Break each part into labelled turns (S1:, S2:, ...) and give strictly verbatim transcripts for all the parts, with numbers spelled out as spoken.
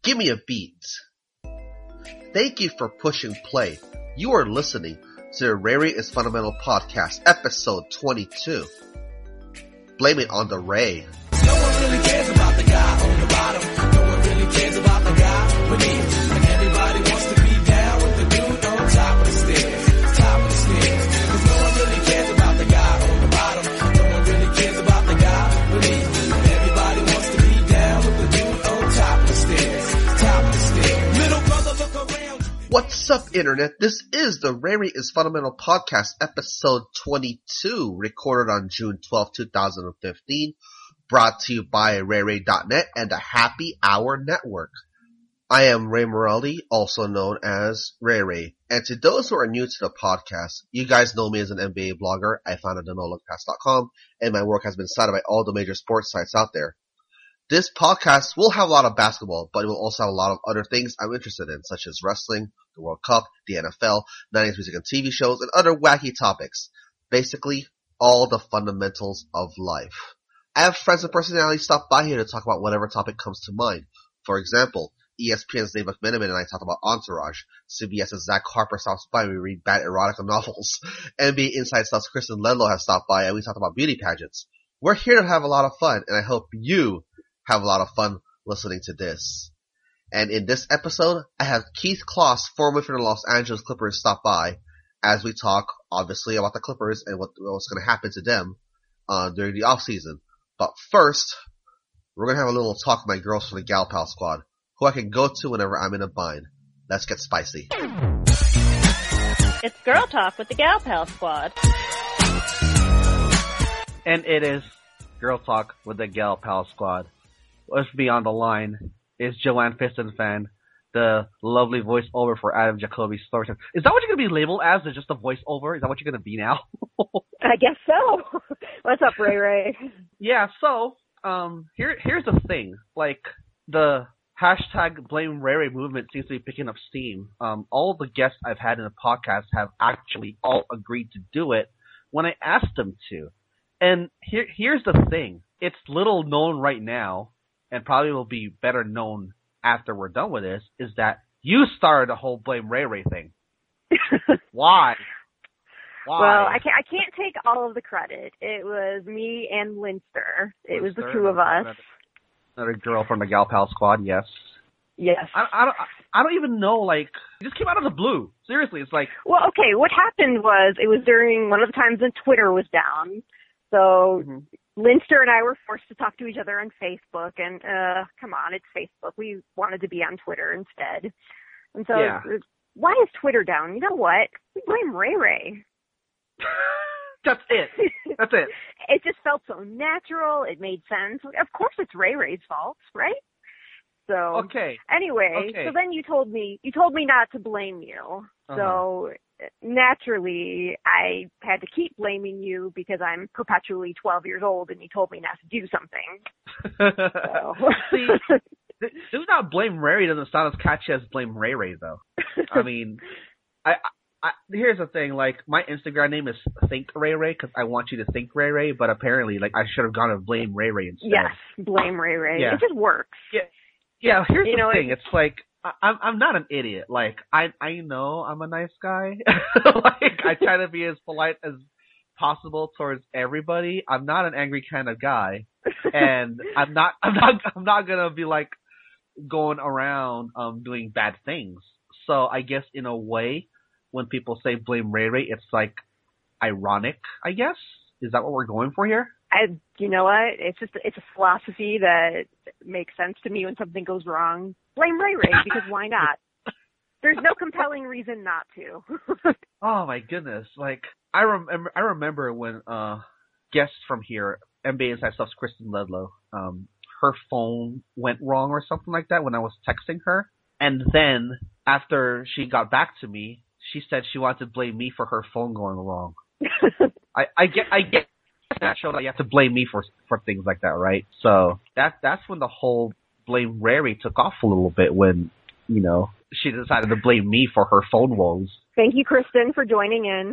S1: Give me a beat. Thank you for pushing play. You are listening to the Ray is Fundamental Podcast, episode twenty-two. Blame it on the Ray.
S2: No one really cares about the guy on the bottom. No one really cares about the guy beneath. And everybody wants to be down with the dude on top of the stairs. Top of the stairs. Cause no one really cares about the guy on the bottom. No one really cares about the guy beneath. And everybody wants to be down with the dude on top of the stairs. Top of the stairs. Little brother, look around.
S1: What's up, Internet? This is the Ray is Fundamental Podcast, episode twenty-two, recorded on June twelfth, twenty fifteen, brought to you by Ray Ray dot net and the Happy Hour Network. I am Ray Morelli, also known as Ray Ray, and to those who are new to the podcast, you guys know me as an N B A blogger. I founded the no look pass dot com, and my work has been cited by all the major sports sites out there. This podcast will have a lot of basketball, but it will also have a lot of other things I'm interested in, such as wrestling, the World Cup, the N F L, nineties music and T V shows, and other wacky topics. Basically, all the fundamentals of life. I have friends and personalities stop by here to talk about whatever topic comes to mind. For example, E S P N's Dave McMenamin and I talk about Entourage. CBS's Zach Harper stops by and we read bad erotica novels. N B A Inside Stuff's Kristen Ledlow has stopped by and we talk about beauty pageants. We're here to have a lot of fun, and I hope you have a lot of fun listening to this. And in this episode, I have Keith Kloss, formerly from the Los Angeles Clippers, stop by as we talk, obviously, about the Clippers and what, what's going to happen to them uh, during the offseason. But first, we're going to have a little talk with my girls from the Gal Pal Squad, who I can go to whenever I'm in a bind. Let's get spicy.
S3: It's Girl Talk with the Gal Pal Squad.
S4: And it is Girl Talk with the Gal Pal Squad. Let's be on the line is Joanne Fistenfan, the lovely voiceover for Adam Jacoby's story. Is that what you're going to be labeled as? Is just a voiceover? Is that what you're going to be now?
S3: I guess so. What's up, Ray Ray?
S4: Yeah, so, um, here, here's the thing. Like, the hashtag Blame Ray Ray movement seems to be picking up steam. Um, all the guests I've had in the podcast have actually all agreed to do it when I asked them to. And here, here's the thing. It's little known right now, and probably will be better known after we're done with this, is that you started the whole Blame Ray Ray thing. Why? Why?
S3: Well, I can't, I can't take all of the credit. It was me and Linster. It was the two of us.
S4: Another, another girl from the Gal Pal Squad, yes.
S3: Yes.
S4: I, I, don't, I don't even know, like, it just came out of the blue. Seriously, it's like...
S3: Well, okay, what happened was, it was during one of the times when Twitter was down. So... Mm-hmm. Linster and I were forced to talk to each other on Facebook, and uh, come on, it's Facebook. We wanted to be on Twitter instead. And so,
S4: yeah.
S3: Why is Twitter down? You know what? We blame Ray Ray.
S4: That's it. That's it.
S3: It just felt so natural. It made sense. Of course it's Ray Ray's fault, right? So,
S4: okay.
S3: Anyway,
S4: okay.
S3: so then you told me, you told me not to blame you. Uh-huh. So, naturally, I had to keep blaming you because I'm perpetually twelve years old and you told me not to do something. So.
S4: See, do not blame Ray Ray doesn't sound as catchy as blame Ray Ray, though. I mean, I, I, here's the thing, like, my Instagram name is Think Ray Ray because I want you to think Ray Ray, but apparently, like, I should have gone to blame Ray Ray instead.
S3: Yes, blame Ray Ray.
S4: Yeah.
S3: It just works.
S4: Yeah, yeah. Here's
S3: you
S4: the
S3: know,
S4: thing,
S3: it,
S4: it's like, I'm I'm not an idiot. Like I I know I'm a nice guy. Like I try to be as polite as possible towards everybody. I'm not an angry kind of guy, and I'm not I'm not I'm not gonna be like going around um doing bad things. So I guess in a way, when people say blame Ray Ray, it's like ironic. I guess is that what we're going for here?
S3: I, you know what? It's just it's a philosophy that makes sense to me when something goes wrong. Blame Ray Ray because why not? There's no compelling reason not to.
S4: Oh my goodness! Like I remember, I remember when uh guests from here, N B A Inside Stuff's Kristen Ledlow, um, her phone went wrong or something like that when I was texting her, and then after she got back to me, she said she wanted to blame me for her phone going wrong. I I get I get. That show that you have to blame me for for things like that, right? So that that's when the whole blame Ray Ray took off a little bit when, you know, she decided to blame me for her phone woes.
S3: Thank you, Kristen, for joining in.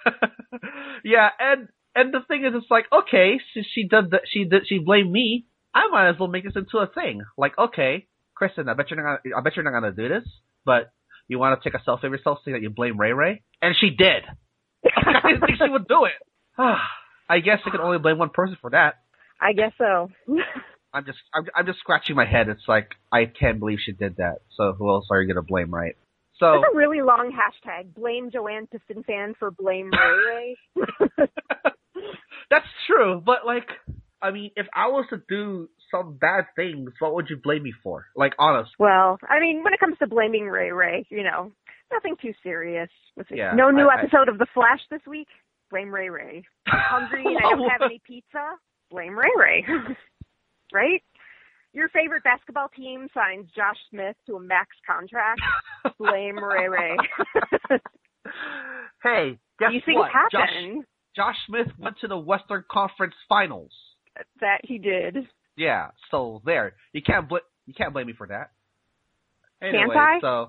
S4: Yeah, and and the thing is, it's like, okay, she, she did the, she did she blamed me, I might as well make this into a thing. Like, okay, Kristen, I bet you're not gonna, I bet you're not gonna do this, but you want to take a selfie of yourself saying that you blame Ray Ray? And she did. I didn't think she would do it. I guess I can only blame one person for that.
S3: I guess so.
S4: I'm just, I'm, I'm just scratching my head. It's like, I can't believe she did that. So who else are you gonna blame, right? So
S3: that's a really long hashtag. Blame Joanne Piston fan for blame Ray Ray.
S4: That's true, but like, I mean, if I was to do some bad things, what would you blame me for? Like, honest.
S3: Well, I mean, when it comes to blaming Ray Ray, you know, nothing too serious.
S4: Yeah,
S3: no new
S4: I,
S3: episode I, of The Flash this week? Blame Ray Ray. I'm hungry and I don't have any pizza? Blame Ray Ray. Right? Your favorite basketball team signs Josh Smith to a max contract? Blame Ray Ray.
S4: Hey, guess
S3: you think
S4: what?
S3: it happened?
S4: Josh, Josh Smith went to the Western Conference Finals.
S3: That he did.
S4: Yeah, so there. You can't bl- you can't blame me for that. Anyway,
S3: Can't I?
S4: So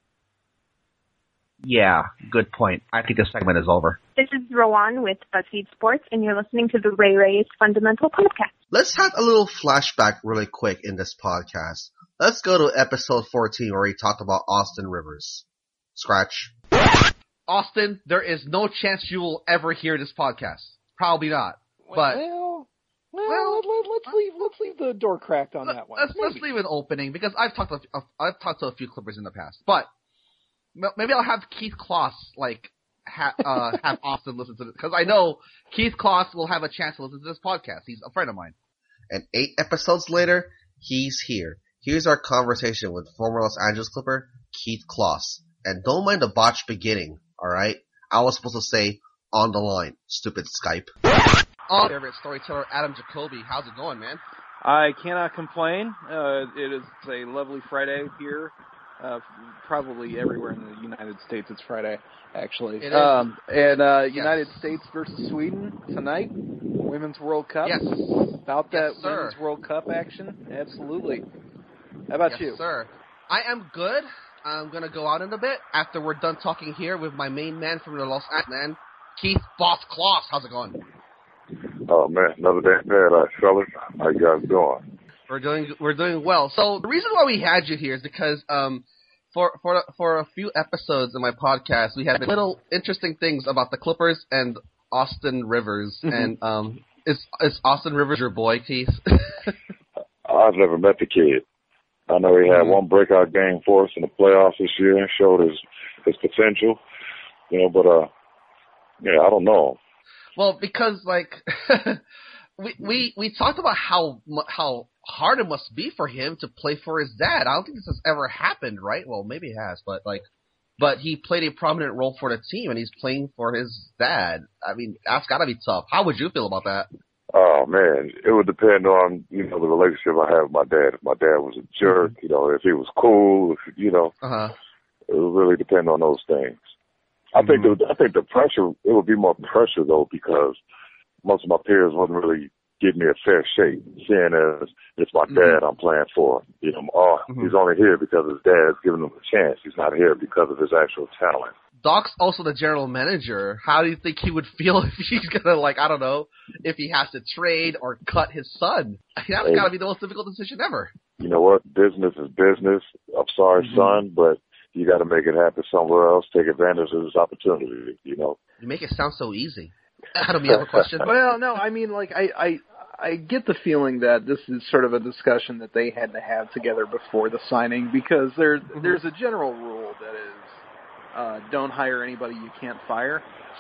S4: yeah, good point. I think this segment is over.
S3: This is Rowan with BuzzFeed Sports, and you're listening to the Ray Ray's Fundamental Podcast.
S1: Let's have a little flashback really quick in this podcast. Let's go to episode fourteen where we talked about Austin Rivers. Scratch.
S4: Austin, there is no chance you will ever hear this podcast. Probably not. But
S5: well, well, well let, let's leave let's leave the door cracked on
S4: let,
S5: that one.
S4: Let's, let's leave an opening because I've talked to a, I've talked to a few Clippers in the past. But maybe I'll have Keith Kloss like ha, uh, have Austin listen to this because I know Keith Kloss will have a chance to listen to this podcast. He's a friend of mine.
S1: And eight episodes later, he's here. Here's our conversation with former Los Angeles Clipper Keith Kloss. And don't mind the botched beginning, alright? I was supposed to say, on the line, stupid Skype.
S4: Our favorite storyteller, Adam Jacoby. How's it going, man?
S5: I cannot complain. Uh, it is a lovely Friday here. Uh, probably everywhere in the United States it's Friday, actually.
S4: It is.
S5: Um, and uh,
S4: Yes.
S5: United States versus Sweden tonight, Women's World Cup.
S4: Yes.
S5: About that
S4: Yes, sir.
S5: Women's World Cup action? Absolutely. How about
S4: yes,
S5: you?
S4: sir. I am good. I'm going to go out in a bit after we're done talking here with my main man from the Los Angeles, man, Keith Boss Kloss. How's it going?
S6: Oh man, another day in paradise, fellas. How you guys doing?
S4: We're doing we're doing well. So the reason why we had you here is because um for for for a few episodes in my podcast we had little interesting things about the Clippers and Austin Rivers. And um is is Austin Rivers your boy, Keith?
S6: I've never met the kid. I know he had one breakout game for us in the playoffs this year and showed his his potential. You know, but uh yeah, I don't know.
S4: Well, because like we we we talked about how mu- how hard it must be for him to play for his dad. I don't think this has ever happened, right? Well, maybe it has, but like, but he played a prominent role for the team, and he's playing for his dad. I mean, that's got to be tough. How would you feel about that?
S6: Oh man, it would depend on, you know, the relationship I have with my dad. If my dad was a jerk, you know, if he was cool, if, you know,
S4: Uh-huh.
S6: it would really depend on those things. I
S4: Mhm.
S6: think the, I think the pressure, it would be more pressure though, because most of my peers wouldn't really give me a fair shake, seeing as it's my
S4: Mhm.
S6: dad I'm playing for. You know, oh,
S4: Mhm.
S6: he's only here because his dad's giving him a chance. He's not here because of his actual talent.
S4: Doc's also the general manager. How do you think he would feel if he's gonna, like, I don't know, if he has to trade or cut his son? That's
S6: Hey.
S4: got to be the most difficult decision ever.
S6: You know what? Business is business. I'm sorry,
S4: Mhm.
S6: son, but you got to make it happen somewhere else. Take advantage of this opportunity, you know.
S4: You make it sound so easy. Adam, you have a question?
S5: Well, no, I mean, like, I, I, I get the feeling that this is sort of a discussion that they had to have together before the signing, because there,
S4: Mhm.
S5: there's a general rule that is, uh, don't hire anybody you can't fire.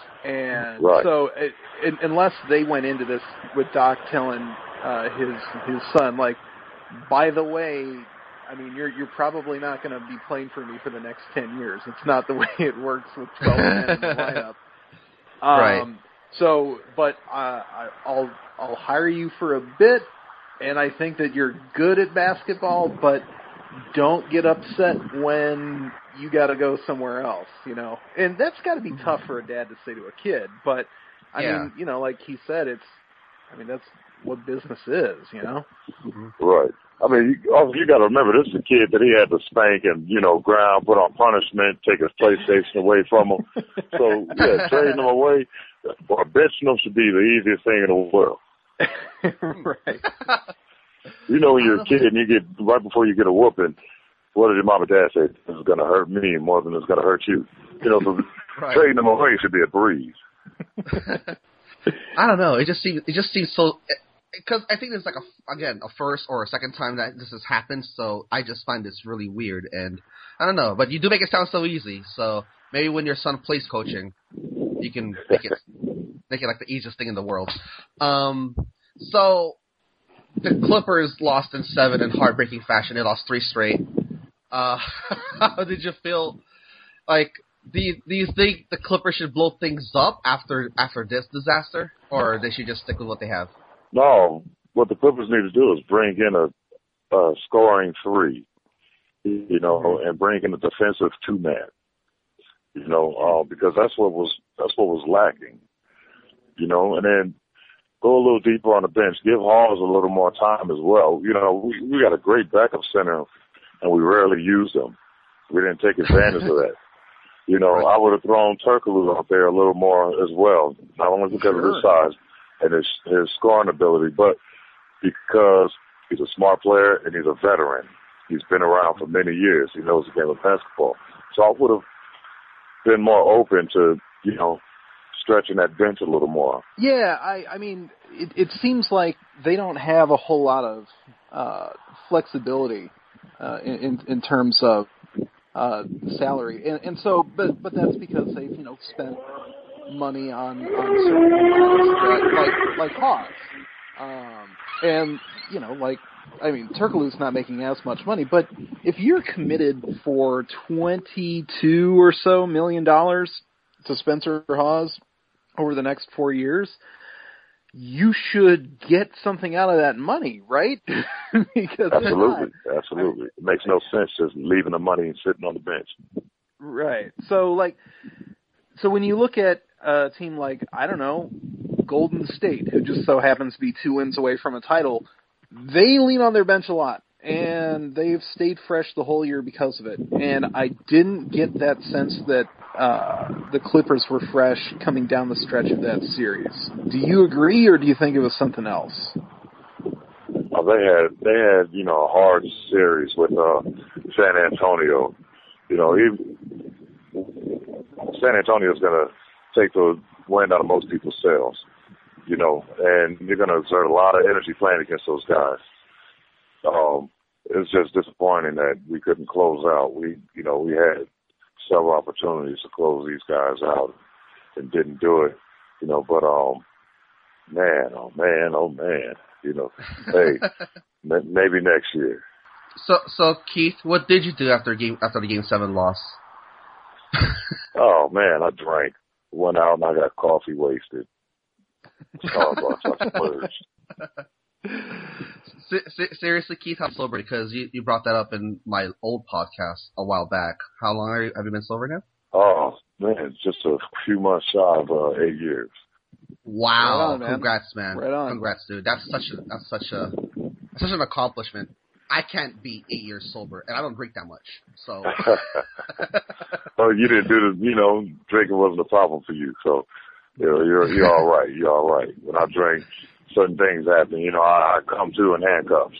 S5: And
S6: Right.
S5: so, it, it, unless they went into this with Doc telling uh, his his son, like, by the way, I mean, you're you're probably not going to be playing for me for the next ten years. It's not the way it works with twelve men in the lineup. Um,
S4: Right.
S5: So, but uh, I, I'll I'll hire you for a bit, and I think that you're good at basketball, but don't get upset when you got to go somewhere else, you know. And that's got to be tough for a dad to say to a kid. But I
S4: Yeah.
S5: mean, you know, like he said, it's. I mean, that's what business is, you know.
S6: Right. I mean, you, also, you got to remember, this is a kid that he had to spank and, you know, ground, put on punishment, take his PlayStation away from him. So, yeah, trading him away or benching him should be the easiest thing in the world.
S5: Right.
S6: You know, when you're a kid and you get right before you get a whooping, what did your mom and dad say? This is going to hurt me more than it's going to hurt you. You know, so right. Trading them away should be a breeze.
S4: I don't know. It just seems it just seems so. Because I think there's like a again a first or a second time that this has happened, so I just find this really weird, and I don't know. But you do make it sound so easy, so maybe when your son plays coaching, you can make it make it like the easiest thing in the world. Um, so the Clippers lost in seven in heartbreaking fashion. They lost three straight. Uh, how did you feel? Like, do you, do you think the Clippers should blow things up after after this disaster, or they should just stick with what they have?
S6: No, what the Clippers need to do is bring in a, a scoring three, you know, and bring in a defensive two-man, you know, uh, because that's what was that's what was lacking, you know, and then go a little deeper on the bench, give Halls a little more time as well. You know, we, we got a great backup center, and we rarely use them. We didn't take advantage of that. You know, I would have thrown Turkoglu out there a little more as well, not only because sure. of his size and his his scoring ability, but because he's a smart player and he's a veteran. He's been around for many years. He knows the game of basketball. So I would have been more open to, you know, stretching that bench a little more.
S5: Yeah, I, I mean, it, it seems like they don't have a whole lot of uh, flexibility uh, in, in in terms of uh, salary, and, and so, but but that's because they've you know spent money on on certain players that, like like Hawes, um, and you know like I mean Turkoglu's not making as much money, but if you're committed for twenty-two or so million dollars to Spencer Hawes over the next four years, you should get something out of that money, right? Because
S6: absolutely, absolutely. It makes no sense just leaving the money and sitting on the bench.
S5: Right. So, like, so when you look at a team like, I don't know, Golden State, who just so happens to be two wins away from a title, they lean on their bench a lot, and they've stayed fresh the whole year because of it. And I didn't get that sense that uh, the Clippers were fresh coming down the stretch of that series. Do you agree, or do you think it was something else?
S6: Well, they had they had you know a hard series with uh, San Antonio. You know, he, San Antonio's going to take the wind out of most people's sails. You know, and you're going to exert a lot of energy playing against those guys. Um, it's just disappointing that we couldn't close out. We, you know, we had several opportunities to close these guys out and didn't do it. You know, but um, man, oh man, oh man, you know, hey, m- maybe next year.
S4: So, so Keith, what did you do after game after the game seven loss?
S6: Oh man, I drank, went out and I got coffee wasted. Starbucks, I splurged.
S4: Seriously, Keith, how sober? Because you, you brought that up in my old podcast a while back. How long are you, have you been sober now?
S6: Oh man, just a few months shy of uh, eight years.
S4: Wow!
S5: Right on, man.
S4: Congrats, man!
S5: Right on.
S4: Congrats, dude. That's such a that's such a such an accomplishment. I can't be eight years sober, and I don't drink that much. So.
S6: Oh, you didn't do the, you know, drinking wasn't a problem for you, so you know, you're you're all right. You're all right. When I drink, certain things happen. You know, I, I come to in handcuffs.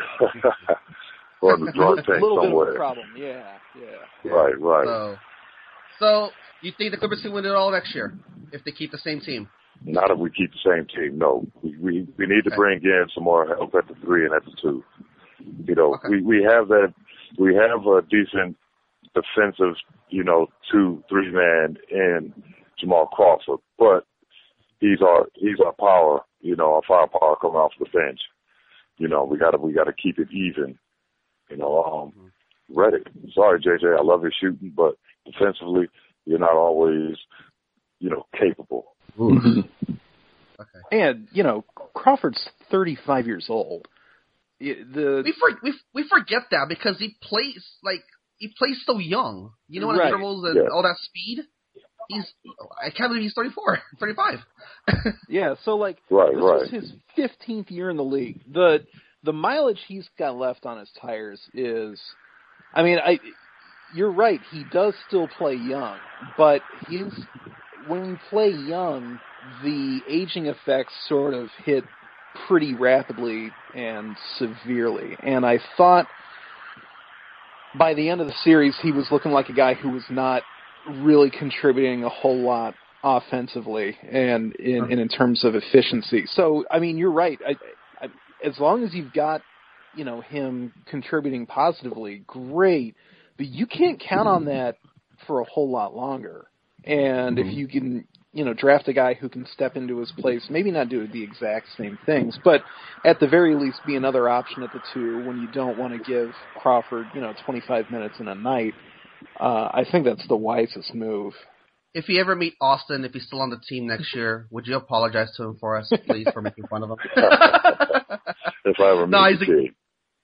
S6: Or in the drug tank
S5: little
S6: somewhere.
S5: Bit of a problem. Yeah, yeah.
S6: Right, right.
S4: So, so you think the Clippers can win it all next year if they keep the same team?
S6: Not if we keep the same team. No, we we, we need to
S4: okay.
S6: bring in some more help at the three and at the two. You know,
S4: okay.
S6: we we have that. We have a decent defensive, you know, two three man in Jamal Crawford, but he's our he's our power. You know, our firepower coming off the bench. You know, we gotta we gotta keep it even. You know, um, mm-hmm. Reddick. Sorry, J J, I love your shooting, but defensively, you're not always, you know, capable.
S5: Mm-hmm.
S4: Okay.
S5: And you know, Crawford's thirty-five years old. The
S4: we for, we we forget that because he plays like he plays so young. You know, what
S5: right.
S4: intervals and
S6: yeah.
S4: all that speed. He's I can't believe he's thirty-four, thirty-five.
S5: Yeah, so like
S6: right,
S5: this
S6: right.
S5: is his fifteenth year in the league. The the mileage he's got left on his tires is, I mean, I you're right. He does still play young, but he's when we play young, the aging effects sort of hit pretty rapidly and severely. And I thought by the end of the series, he was looking like a guy who was not really contributing a whole lot offensively and in, and in terms of efficiency. So, I mean, you're right. I, I, as long as you've got, you know, him contributing positively, great. But you can't count on that for a whole lot longer. And mm-hmm. if you can, you know, draft a guy who can step into his place, maybe not do the exact same things, but at the very least be another option at the two when you don't want to give Crawford, you know, twenty-five minutes in a night, uh, I think that's the wisest move.
S4: If you ever meet Austin, if he's still on the team next year, would you apologize to him for us, please, for making fun of him?
S6: If I ever meet
S4: no, he's
S6: the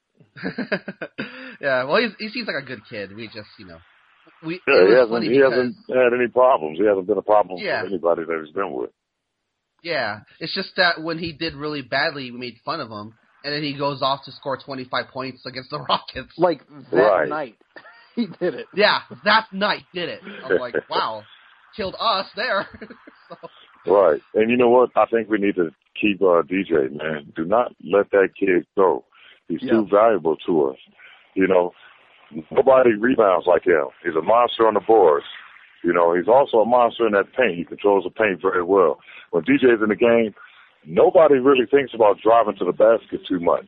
S4: a... Yeah, well, he's, he seems like a good kid. We just, you know... We,
S6: yeah, he hasn't,
S4: he
S6: because, hasn't had any problems. He hasn't been a problem
S4: yeah.
S6: for anybody that he's been with.
S4: Yeah, it's just that when he did really badly, we made fun of him, and then he goes off to score twenty-five points against the Rockets.
S5: Like that
S6: right.
S5: night. He did it.
S4: Yeah, that night did it. I'm like, wow, killed us there. So.
S6: Right. And you know what? I think we need to keep uh, D J, man. Do not let that kid go. He's yeah. too valuable to us. You know, nobody rebounds like him. He's a monster on the boards. You know, he's also a monster in that paint. He controls the paint very well. When D J's in the game, nobody really thinks about driving to the basket too much.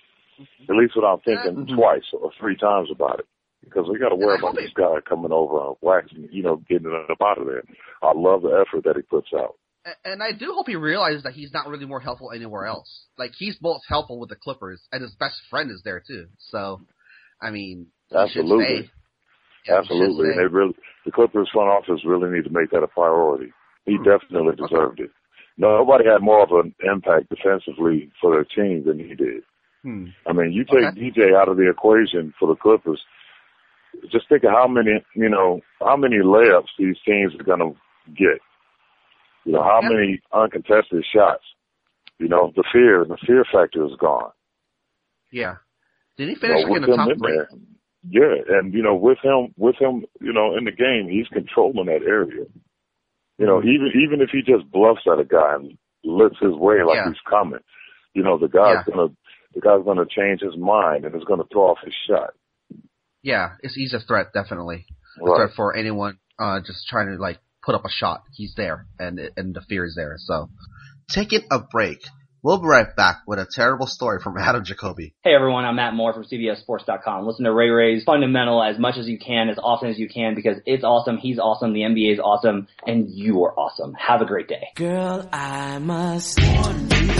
S6: At least without thinking mm-hmm. twice or three times about it. Because we got to worry about this guy coming over and waxing, you know, getting it up out of there. I love the effort that he puts out.
S4: And I do hope he realizes that he's not really more helpful anywhere else. Like, he's most helpful with the Clippers, and his best friend is there, too. So, I mean,
S6: absolutely.
S4: Yeah,
S6: absolutely. And they really, the Clippers front office really need to make that a priority. He hmm. definitely deserved okay. it. Nobody had more of an impact defensively for their team than he did.
S4: Hmm.
S6: I mean, you take
S4: okay.
S6: D J out of the equation for the Clippers, just think of how many, you know, how many layups these teams are going to get. You know, how yep. many uncontested shots. You know, the fear, the fear factor is gone.
S4: Yeah. Did he finish
S6: you know,
S4: in the top
S6: in
S4: three?
S6: There, yeah, and, you know, with him, with him, you know, in the game, he's controlling that area. You know, even even if he just bluffs at a guy and lifts his way like
S4: yeah.
S6: he's coming, you know, the guy's
S4: yeah.
S6: gonna the guy's gonna change his mind and is gonna throw off his shot.
S4: Yeah, it's, he's a threat, definitely. A
S6: right.
S4: threat for anyone uh, just trying to, like, put up a shot. He's there, and and the fear is there. So,
S1: taking a break. We'll be right back with a terrible story from Adam Jacoby.
S7: Hey everyone, I'm Matt Moore from C B S Sports dot com. Listen to Ray Ray's Fundamental as much as you can, as often as you can, because it's awesome, he's awesome, the N B A is awesome, and you are awesome. Have a great day.
S2: Girl, I must warn you,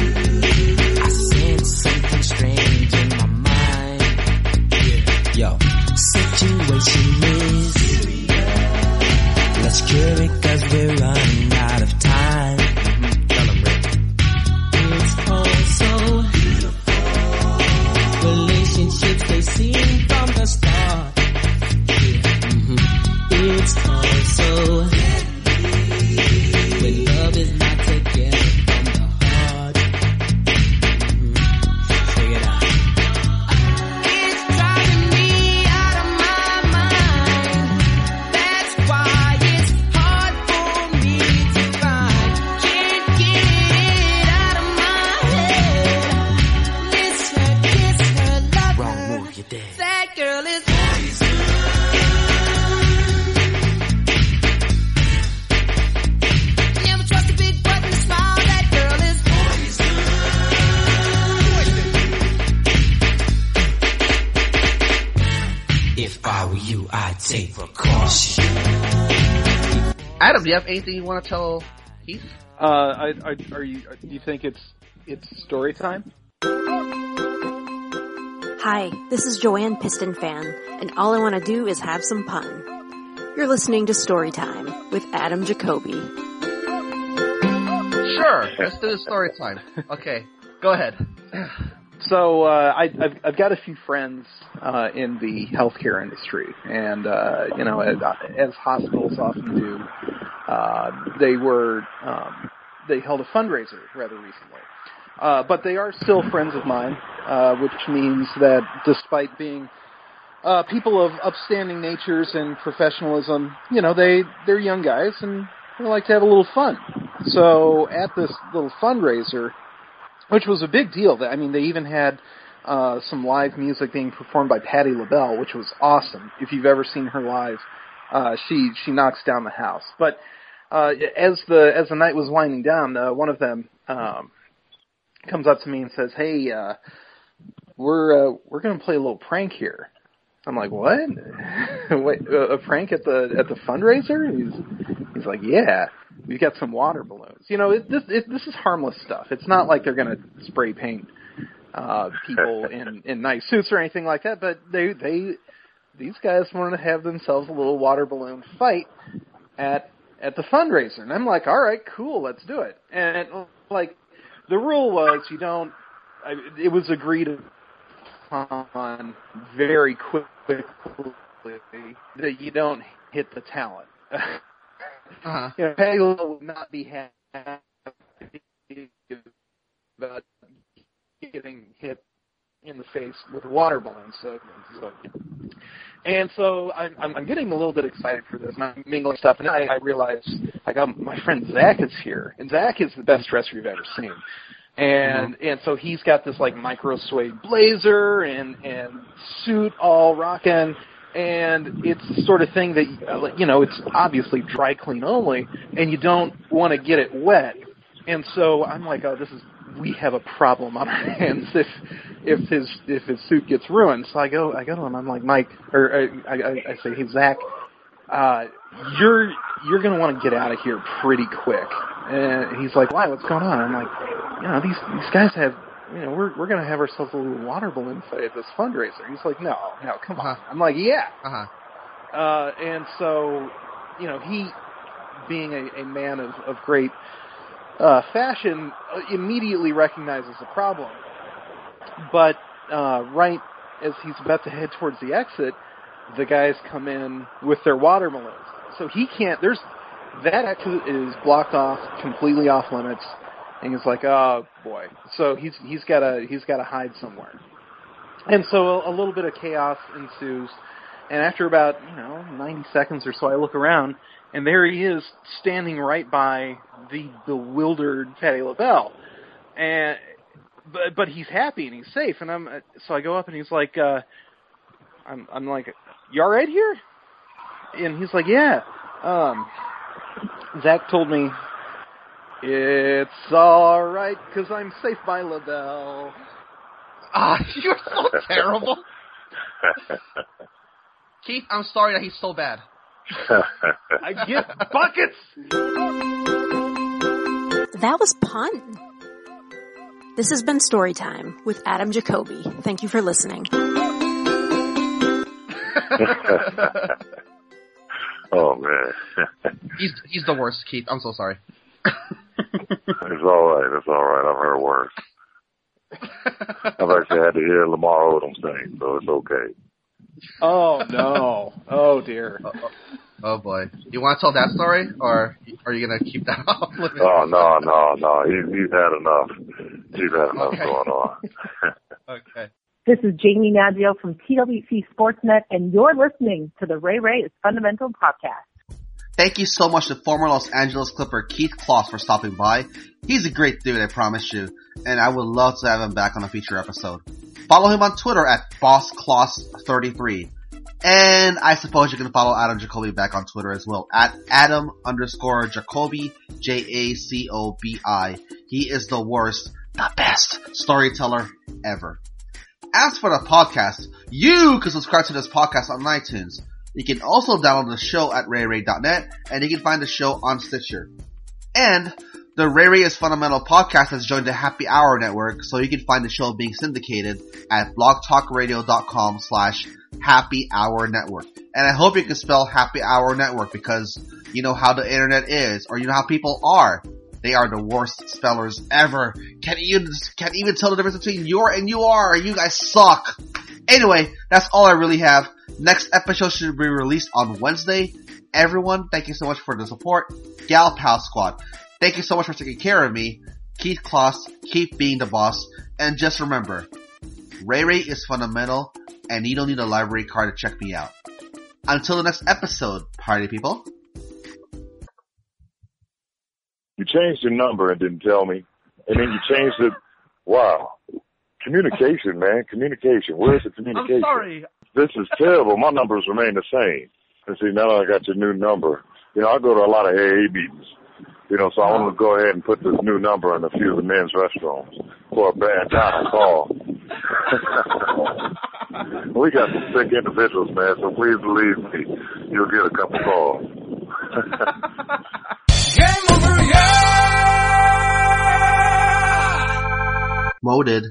S2: I sense something strange in my mind. Yo, situation is serious. Let's cure it cause we're running out of time. Mm-hmm. Tell them, Rick. It's all so beautiful. Relationships they seem from the start. Yeah. Mm-hmm. It's all so deadly when love is not together from the heart. Mm-hmm. Check it out. It's driving me out of my mind. That's why it's hard for me to find. Can't get it out of my head. Miss her, kiss her, love her. Wrong move, you're dead. That girl is poison. Never trust a big button smile. That girl is poison. If I were you, I'd take precaution.
S4: Adam, do you have anything you want to tell Keith?
S5: Uh, I, I, are you? Do you think it's it's story time?
S8: Hi, this is Joanne Piston Fan, and all I want to do is have some fun. You're listening to Storytime with Adam Jacoby.
S4: Sure, let's do the story time. Okay, go ahead.
S5: So uh, I, I've, I've got a few friends uh, in the healthcare industry, and uh, you know, as, as hospitals often do, uh, they were um, they held a fundraiser rather recently. Uh, but they are still friends of mine, uh, which means that despite being uh, people of upstanding natures and professionalism, you know, they they're young guys and they like to have a little fun. So at this little fundraiser, which was a big deal. I mean, they even had uh, some live music being performed by Patti LaBelle, which was awesome. If you've ever seen her live, uh, she she knocks down the house. But uh, as the as the night was winding down, uh, one of them um, comes up to me and says, "Hey, uh, we're uh, we're going to play a little prank here." I'm like, "What? Wait, a prank at the at the fundraiser?" He's he's like, "Yeah, we've got some water balloons. You know, it, this it, this is harmless stuff. It's not like they're going to spray paint uh, people in, in nice suits or anything like that. But they they these guys wanted to have themselves a little water balloon fight at at the fundraiser." And I'm like, "All right, cool, let's do it." And like, the rule was you don't. I, it was agreed on very quickly that you don't hit the talent. Uh-huh. You know, Patti LaBelle would not be happy about getting hit in the face with a water balloon. So, so and so I'm, I'm getting a little bit excited for this, and I'm mingling stuff, and I, I realize I got my friend Zach is here, and Zach is the best dresser you've ever seen. And mm-hmm. and so he's got this like micro suede blazer and and suit all rocking, and it's the sort of thing that, you know, it's obviously dry clean only, and you don't want to get it wet. And so I'm like, oh, this is we have a problem on our hands if if his if his suit gets ruined. So I go I go to him. I'm like, Mike, or I I, I say, hey Zach, uh, you're you're gonna want to get out of here pretty quick. And he's like, why? What's going on? I'm like, you know, these these guys have, you know, we're we're gonna have ourselves a little water balloon fight at this fundraiser. He's like, no, no, come on. Uh-huh. I'm like, yeah. Uh-huh. Uh, and so, you know, he, being a, a man of of great uh, fashion, uh, immediately recognizes the problem. But uh, right as he's about to head towards the exit, the guys come in with their water balloons. So he can't. There's that exit is blocked off, completely off limits. And he's like, oh boy. So he's he's got to he's got to hide somewhere. And so a, a little bit of chaos ensues. And after about, you know, ninety seconds or so, I look around, and there he is, standing right by the bewildered Patti LaBelle. And but but he's happy and he's safe. And I'm so I go up and he's like, uh, I'm I'm like, you all right here? And he's like, yeah. Um, Zach told me, it's all right, because I'm safe by LaBelle.
S4: Ah, you're so terrible. Keith, I'm sorry that he's so bad.
S5: I get buckets!
S8: That was Pun. This has been Storytime with Adam Jacoby. Thank you for listening.
S6: Oh, man.
S4: he's he's the worst, Keith. I'm so sorry.
S6: It's all right. It's all right. I've heard worse. I've actually had to hear Lamar Odom sing, so it's okay.
S5: Oh, no. Oh, dear.
S4: Oh, oh, oh boy. You want to tell that story, or are you going to keep that off limits?
S6: Oh, no, no, no. He's, he's had enough. He's had enough
S4: okay.
S6: going on.
S4: Okay.
S9: This is Jamie Maggio from T W C Sportsnet, and you're listening to the Ray Ray is Fundamental podcast.
S1: Thank you so much to former Los Angeles Clipper Keith Kloss for stopping by. He's a great dude, I promise you, and I would love to have him back on a future episode. Follow him on Twitter at boss kloss thirty-three. And I suppose you can follow Adam Jacoby back on Twitter as well, at Adam underscore Jacoby, J A C O B I. He is the worst, the best storyteller ever. As for the podcast, you can subscribe to this podcast on iTunes. You can also download the show at ray ray dot net, and you can find the show on Stitcher. And the Ray Ray is Fundamental podcast has joined the Happy Hour Network, so you can find the show being syndicated at blogtalkradio.com slash Happy Hour Network. And I hope you can spell Happy Hour Network, because you know how the internet is, or you know how people are. They are the worst spellers ever. Can't even, can't even tell the difference between your and you are. You guys suck. Anyway, that's all I really have. Next episode should be released on Wednesday. Everyone, thank you so much for the support. Gal Pal Squad, thank you so much for taking care of me. Keith Kloss, keep being the boss. And just remember, Ray Ray is fundamental, and you don't need a library card to check me out. Until the next episode, party people.
S6: You changed your number and didn't tell me, and then you changed it Wow. Communication, man. Communication. Where's the communication?
S4: I'm sorry.
S6: This is terrible. My numbers remain the same. And see, now that I got your new number, you know, I go to a lot of A A meetings. You know, so I want to go ahead and put this new number in a few of the men's restrooms for a bad time to call. We got some sick individuals, man, so please believe me, you'll get a couple calls.
S2: Game over, yeah!
S1: Molded.